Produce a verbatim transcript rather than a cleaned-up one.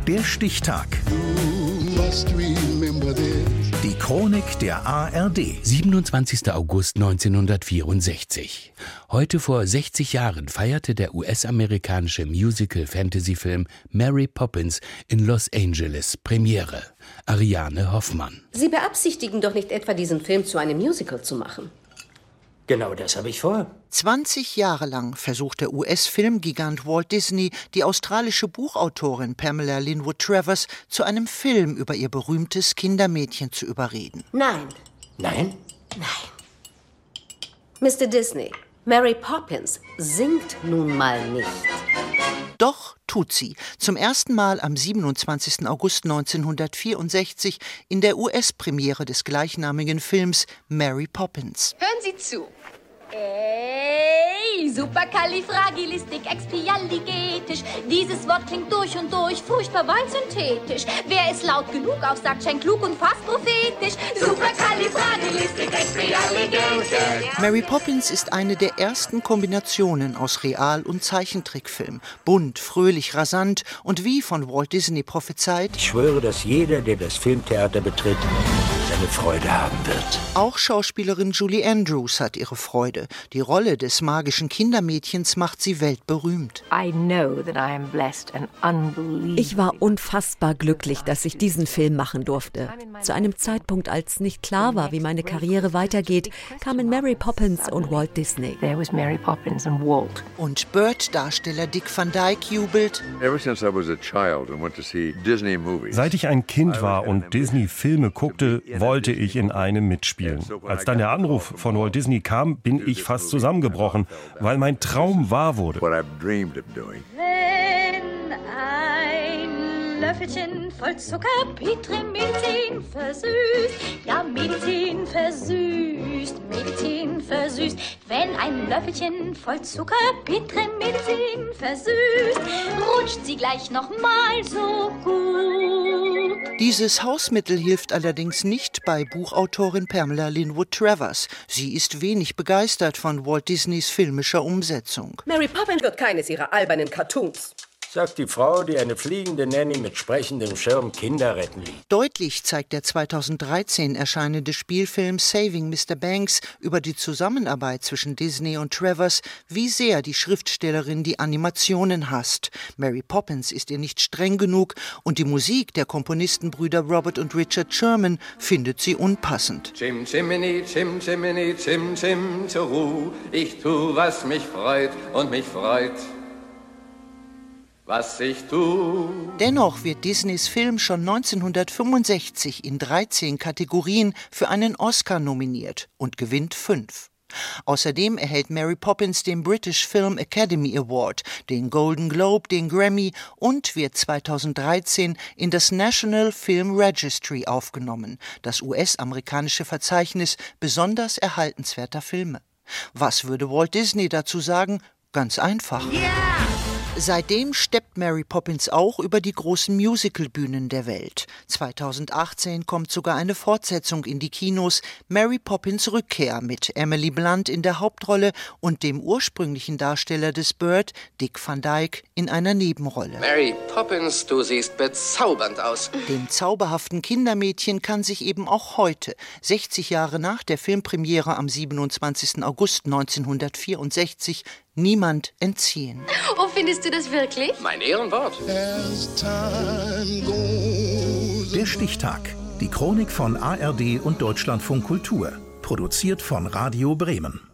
Der Stichtag. Die Chronik der A R D. siebenundzwanzigster August neunzehnhundertvierundsechzig. Heute vor sechzig Jahren feierte der U S-amerikanische Musical-Fantasy-Film Mary Poppins in Los Angeles Premiere. Ariane Hoffmann. Sie beabsichtigen doch nicht etwa, diesen Film zu einem Musical zu machen? Genau das habe ich vor. zwanzig Jahre lang versucht der U S-Filmgigant Walt Disney, die australische Buchautorin Pamela Linwood Travers zu einem Film über ihr berühmtes Kindermädchen zu überreden. Nein. Nein? Nein. Mister Disney, Mary Poppins singt nun mal nicht. Doch tut sie. Zum ersten Mal am siebenundzwanzigsten August neunzehnhundertvierundsechzig in der U S-Premiere des gleichnamigen Films Mary Poppins. Hören Sie zu. Ey, superkalifragilistikexpialigetisch. Dieses Wort klingt durch und durch furchtbar weinsynthetisch. Wer es laut genug aufsagt, scheint klug und fast prophetisch. Superkalifragilistikexpialigetisch. Mary Poppins ist eine der ersten Kombinationen aus Real- und Zeichentrickfilm. Bunt, fröhlich, rasant und wie von Walt Disney prophezeit: Ich schwöre, dass jeder, der das Filmtheater betritt, seine Freude haben wird. Auch Schauspielerin Julie Andrews hat ihre Freude. Die Rolle des magischen Kindermädchens macht sie weltberühmt. Ich war unfassbar glücklich, dass ich diesen Film machen durfte. Zu einem Zeitpunkt, als nicht klar war, wie meine Karriere weitergeht, kamen Mary Poppins und Walt Disney. Und Bird-Darsteller Dick Van Dyke jubelt: Seit ich ein Kind war und Disney-Filme guckte, wollte ich in einem mitspielen. Als dann der Anruf von Walt Disney kam, bin ich fast zusammengebrochen, weil mein Traum wahr wurde. Wenn ein Löffelchen voll Zucker Petre Medizin versüßt, ja Medizin versüßt, Medizin versüßt. Wenn ein Löffelchen voll Zucker Petre Medizin versüßt, rutscht sie gleich noch mal so gut. Dieses Hausmittel hilft allerdings nicht bei Buchautorin Pamela Linwood Travers. Sie ist wenig begeistert von Walt Disneys filmischer Umsetzung. Mary Poppins wird keines ihrer albernen Cartoons. Sagt die Frau, die eine fliegende Nanny mit sprechendem Schirm Kinder retten ließ. Deutlich zeigt der zweitausenddreizehn erscheinende Spielfilm Saving Mister Banks über die Zusammenarbeit zwischen Disney und Travers, wie sehr die Schriftstellerin die Animationen hasst. Mary Poppins ist ihr nicht streng genug und die Musik der Komponistenbrüder Robert und Richard Sherman findet sie unpassend. Chim Chimini, Chim Chimini, Chim Chim Churu, ich tu, was mich freut und mich freut, was ich tu. Dennoch wird Disneys Film schon neunzehnhundertfünfundsechzig in dreizehn Kategorien für einen Oscar nominiert und gewinnt fünf. Außerdem erhält Mary Poppins den British Film Academy Award, den Golden Globe, den Grammy und wird zweitausenddreizehn in das National Film Registry aufgenommen, das U S-amerikanische Verzeichnis besonders erhaltenswerter Filme. Was würde Walt Disney dazu sagen? Ganz einfach. Yeah! Seitdem steppt Mary Poppins auch über die großen Musicalbühnen der Welt. zweitausendachtzehn kommt sogar eine Fortsetzung in die Kinos, Mary Poppins Rückkehr, mit Emily Blunt in der Hauptrolle und dem ursprünglichen Darsteller des Bird, Dick Van Dyke, in einer Nebenrolle. Mary Poppins, du siehst bezaubernd aus. Dem zauberhaften Kindermädchen kann sich eben auch heute, sechzig Jahre nach der Filmpremiere am siebenundzwanzigsten August neunzehnhundertvierundsechzig, niemand entziehen. Oh, findest du das wirklich? Mein Ehrenwort. Der Stichtag. Die Chronik von A R D und Deutschlandfunk Kultur. Produziert von Radio Bremen.